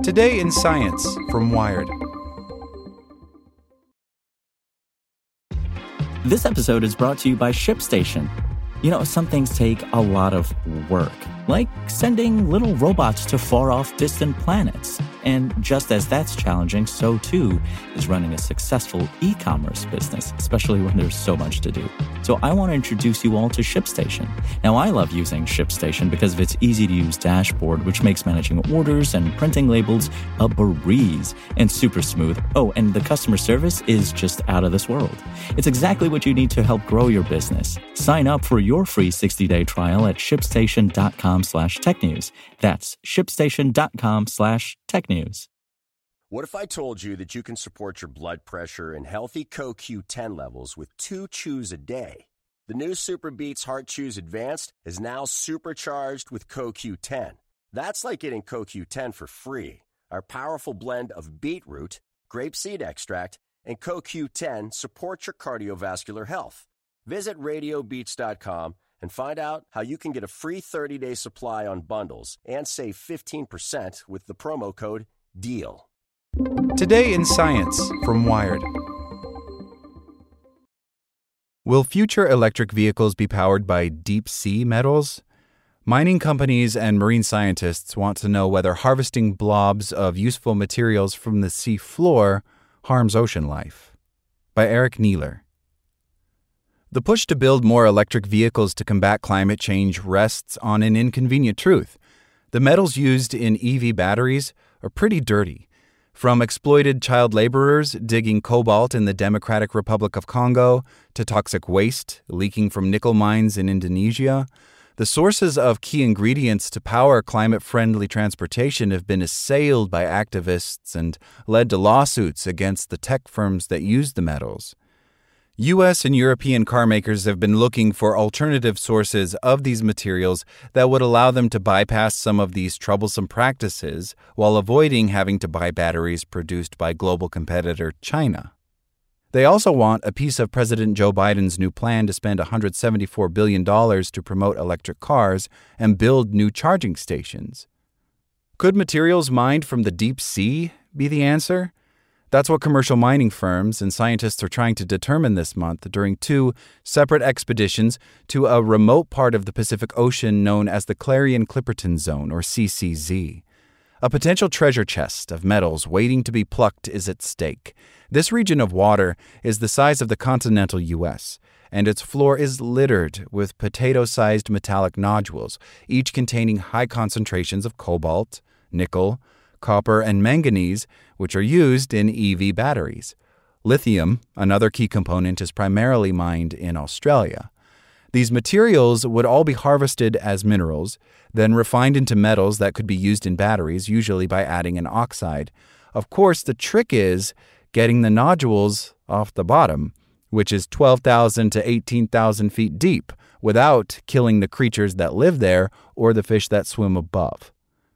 Today in Science from Wired. This episode is brought to you by ShipStation. You know, some things take a lot of work, like sending little robots to far-off distant planets. And just as that's challenging, so too is running a successful e-commerce business, especially when there's so much to do. So I want to introduce you all to ShipStation. Now, I love using ShipStation because of its easy-to-use dashboard, which makes managing orders and printing labels a breeze and super smooth. Oh, and the customer service is just out of this world. It's exactly what you need to help grow your business. Sign up for your free 60-day trial at shipstation.com/technews. That's shipstation.com/technews. What if I told you that you can support your blood pressure and healthy CoQ10 levels with 2 chews a day? The new Super Beats Heart Chews Advanced is now supercharged with CoQ10. That's like getting CoQ10 for free. Our powerful blend of beetroot, grapeseed extract, and CoQ10 supports your cardiovascular health. Visit radiobeats.com and find out how you can get a free 30-day supply on bundles and save 15% with the promo code DEAL. Today in Science from Wired. Will future electric vehicles be powered by deep-sea metals? Mining companies and marine scientists want to know whether harvesting blobs of useful materials from the sea floor harms ocean life. By Eric Neeler. The push to build more electric vehicles to combat climate change rests on an inconvenient truth. The metals used in EV batteries are pretty dirty. From exploited child laborers digging cobalt in the Democratic Republic of Congo to toxic waste leaking from nickel mines in Indonesia, the sources of key ingredients to power climate-friendly transportation have been assailed by activists and led to lawsuits against the tech firms that use the metals. U.S. and European car makers have been looking for alternative sources of these materials that would allow them to bypass some of these troublesome practices while avoiding having to buy batteries produced by global competitor China. They also want a piece of President Joe Biden's new plan to spend $174 billion to promote electric cars and build new charging stations. Could materials mined from the deep sea be the answer? That's what commercial mining firms and scientists are trying to determine this month during 2 separate expeditions to a remote part of the Pacific Ocean known as the Clarion-Clipperton Zone, or CCZ. A potential treasure chest of metals waiting to be plucked is at stake. This region of water is the size of the continental U.S., and its floor is littered with potato-sized metallic nodules, each containing high concentrations of cobalt, nickel, copper, and manganese, which are used in EV batteries. Lithium, another key component, is primarily mined in Australia. These materials would all be harvested as minerals, then refined into metals that could be used in batteries, usually by adding an oxide. Of course, the trick is getting the nodules off the bottom, which is 12,000 to 18,000 feet deep, without killing the creatures that live there or the fish that swim above.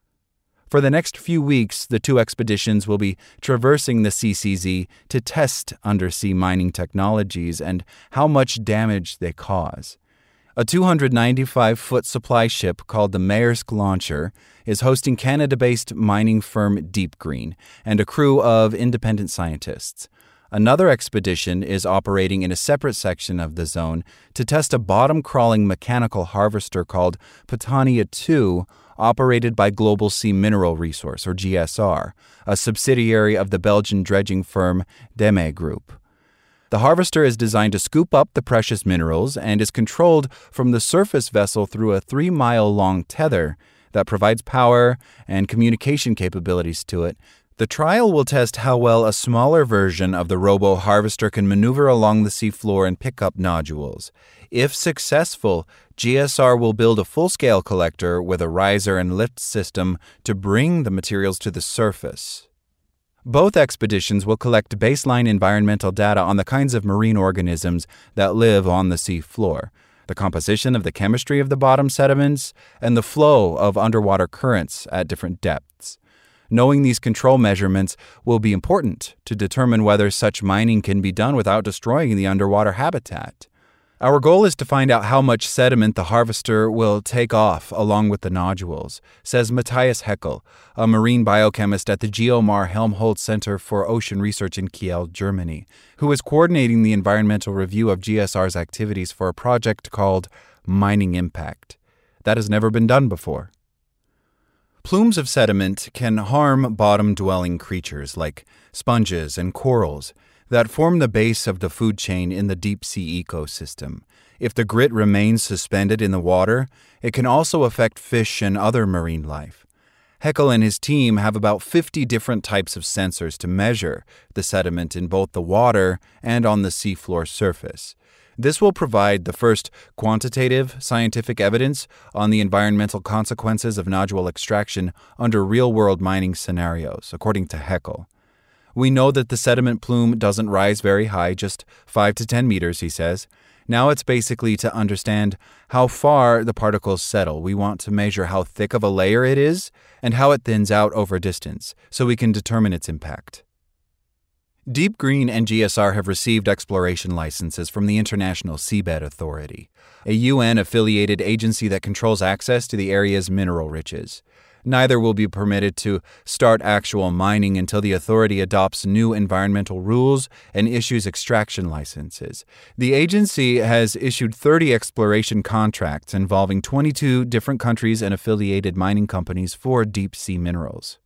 For the next few weeks, the 2 expeditions will be traversing the CCZ to test undersea mining technologies and how much damage they cause. A 295-foot supply ship called the Maersk Launcher is hosting Canada-based mining firm Deep Green and a crew of independent scientists. Another expedition is operating in a separate section of the zone to test a bottom-crawling mechanical harvester called Patania 2, operated by Global Sea Mineral Resource, or GSR, a subsidiary of the Belgian dredging firm Deme Group. The harvester is designed to scoop up the precious minerals and is controlled from the surface vessel through a 3-mile-long tether that provides power and communication capabilities to it. The trial will test how well a smaller version of the robo-harvester can maneuver along the seafloor and pick up nodules. If successful, GSR will build a full-scale collector with a riser and lift system to bring the materials to the surface. Both expeditions will collect baseline environmental data on the kinds of marine organisms that live on the seafloor, the composition of the chemistry of the bottom sediments, and the flow of underwater currents at different depths. Knowing these control measurements will be important to determine whether such mining can be done without destroying the underwater habitat. Our goal is to find out how much sediment the harvester will take off along with the nodules, says Matthias Heckel, a marine biochemist at the Geomar Helmholtz Center for Ocean Research in Kiel, Germany, who is coordinating the environmental review of GSR's activities for a project called Mining Impact. That has never been done before. Plumes of sediment can harm bottom-dwelling creatures like sponges and corals that form the base of the food chain in the deep-sea ecosystem. If the grit remains suspended in the water, it can also affect fish and other marine life. Heckel and his team have about 50 different types of sensors to measure the sediment in both the water and on the seafloor surface. This will provide the first quantitative scientific evidence on the environmental consequences of nodule extraction under real-world mining scenarios, according to Heckel. We know that the sediment plume doesn't rise very high, just 5 to 10 meters, he says. Now it's basically to understand how far the particles settle. We want to measure how thick of a layer it is and how it thins out over distance, so we can determine its impact. Deep Green and GSR have received exploration licenses from the International Seabed Authority, a UN-affiliated agency that controls access to the area's mineral riches. Neither will be permitted to start actual mining until the authority adopts new environmental rules and issues extraction licenses. The agency has issued 30 exploration contracts involving 22 different countries and affiliated mining companies for deep-sea minerals.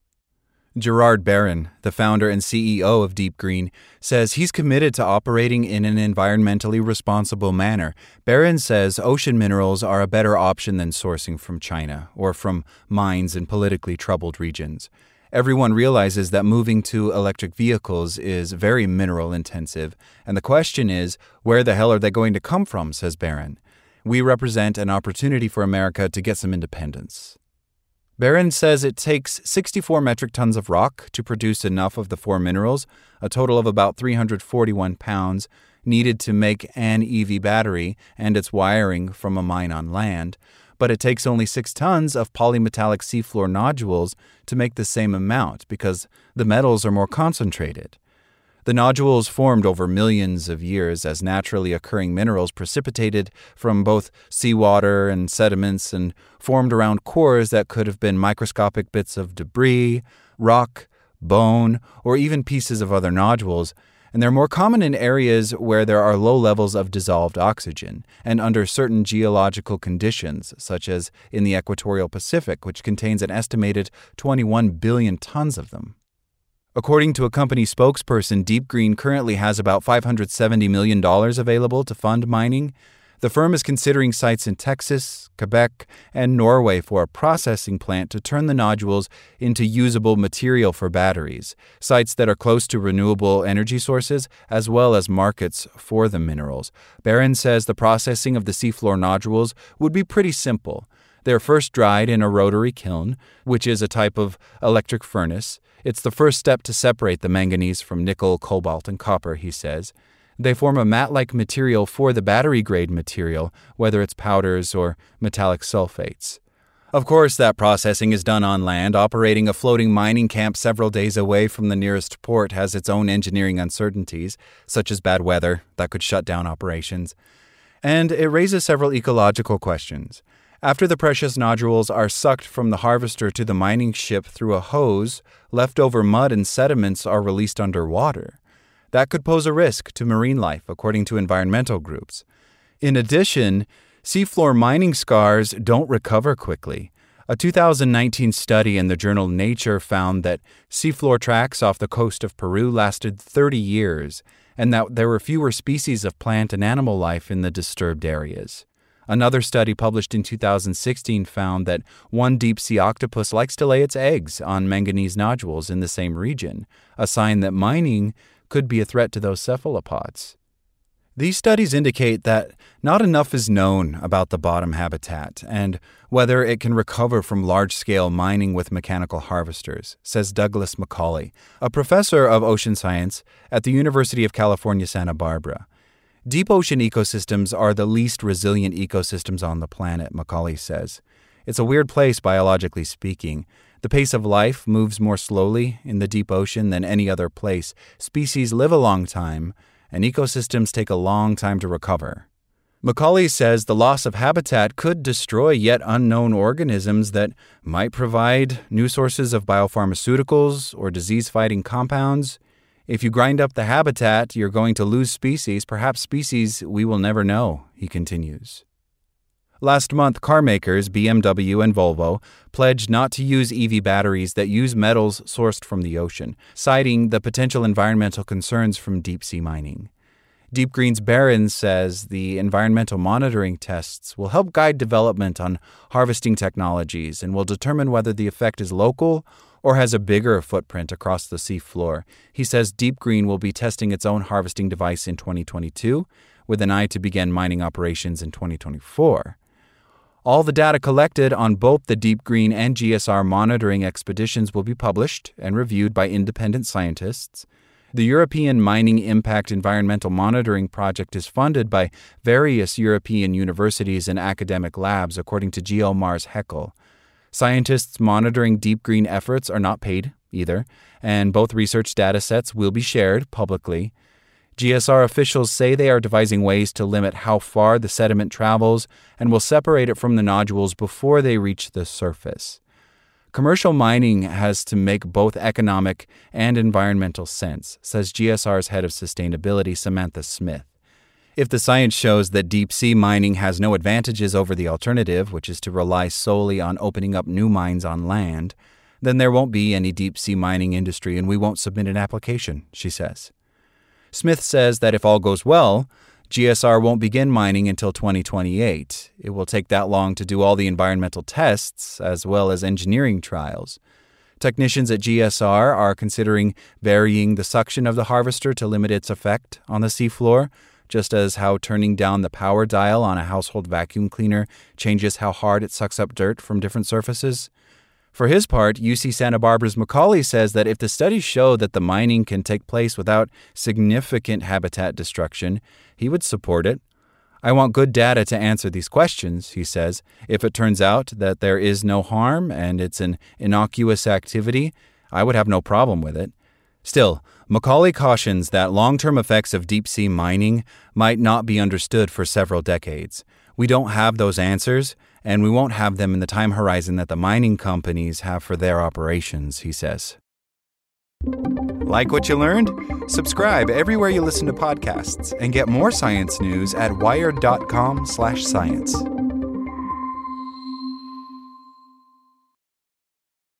Gerard Barron, the founder and CEO of Deep Green, says he's committed to operating in an environmentally responsible manner. Barron says ocean minerals are a better option than sourcing from China or from mines in politically troubled regions. Everyone realizes that moving to electric vehicles is very mineral intensive, and the question is, where the hell are they going to come from, says Barron. We represent an opportunity for America to get some independence. Barron says it takes 64 metric tons of rock to produce enough of the four minerals, a total of about 341 pounds, needed to make an EV battery and its wiring from a mine on land, but it takes only 6 tons of polymetallic seafloor nodules to make the same amount because the metals are more concentrated. The nodules formed over millions of years as naturally occurring minerals precipitated from both seawater and sediments and formed around cores that could have been microscopic bits of debris, rock, bone, or even pieces of other nodules, and they're more common in areas where there are low levels of dissolved oxygen and under certain geological conditions, such as in the equatorial Pacific, which contains an estimated 21 billion tons of them. According to a company spokesperson, Deep Green currently has about $570 million available to fund mining. The firm is considering sites in Texas, Quebec, and Norway for a processing plant to turn the nodules into usable material for batteries, sites that are close to renewable energy sources, as well as markets for the minerals. Barron says the processing of the seafloor nodules would be pretty simple. They're first dried in a rotary kiln, which is a type of electric furnace. It's the first step to separate the manganese from nickel, cobalt, and copper, he says. They form a matte-like material for the battery-grade material, whether it's powders or metallic sulfates. Of course, that processing is done on land. Operating a floating mining camp several days away from the nearest port has its own engineering uncertainties, such as bad weather that could shut down operations. And it raises several ecological questions. After the precious nodules are sucked from the harvester to the mining ship through a hose, leftover mud and sediments are released underwater. That could pose a risk to marine life, according to environmental groups. In addition, seafloor mining scars don't recover quickly. A 2019 study in the journal Nature found that seafloor tracks off the coast of Peru lasted 30 years, and that there were fewer species of plant and animal life in the disturbed areas. Another study published in 2016 found that one deep-sea octopus likes to lay its eggs on manganese nodules in the same region, a sign that mining could be a threat to those cephalopods. These studies indicate that not enough is known about the bottom habitat and whether it can recover from large-scale mining with mechanical harvesters, says Douglas Macaulay, a professor of ocean science at the University of California, Santa Barbara. Deep ocean ecosystems are the least resilient ecosystems on the planet, Macaulay says. It's a weird place biologically speaking. The pace of life moves more slowly in the deep ocean than any other place. Species live a long time, and ecosystems take a long time to recover. Macaulay says the loss of habitat could destroy yet unknown organisms that might provide new sources of biopharmaceuticals or disease-fighting compounds. If you grind up the habitat, you're going to lose species, perhaps species we will never know, he continues. Last month, car makers BMW and Volvo pledged not to use EV batteries that use metals sourced from the ocean, citing the potential environmental concerns from deep-sea mining. Deep Green's Barron says the environmental monitoring tests will help guide development on harvesting technologies and will determine whether the effect is local or has a bigger footprint across the seafloor. He says Deep Green will be testing its own harvesting device in 2022, with an eye to begin mining operations in 2024. All the data collected on both the Deep Green and GSR monitoring expeditions will be published and reviewed by independent scientists. The European Mining Impact Environmental Monitoring Project is funded by various European universities and academic labs, according to GeoMars Heckel. Scientists monitoring Deep Green efforts are not paid either, and both research data sets will be shared publicly. GSR officials say they are devising ways to limit how far the sediment travels and will separate it from the nodules before they reach the surface. Commercial mining has to make both economic and environmental sense, says GSR's head of sustainability, Samantha Smith. If the science shows that deep-sea mining has no advantages over the alternative, which is to rely solely on opening up new mines on land, then there won't be any deep-sea mining industry and we won't submit an application, she says. Smith says that if all goes well, GSR won't begin mining until 2028. It will take that long to do all the environmental tests as well as engineering trials. Technicians at GSR are considering varying the suction of the harvester to limit its effect on the seafloor, just as how turning down the power dial on a household vacuum cleaner changes how hard it sucks up dirt from different surfaces. For his part, UC Santa Barbara's Macaulay says that if the studies show that the mining can take place without significant habitat destruction, he would support it. I want good data to answer these questions, he says. If it turns out that there is no harm and it's an innocuous activity, I would have no problem with it. Still, Macaulay cautions that long-term effects of deep-sea mining might not be understood for several decades. We don't have those answers, and we won't have them in the time horizon that the mining companies have for their operations, he says. Like what you learned? Subscribe everywhere you listen to podcasts and get more science news at wired.com/science.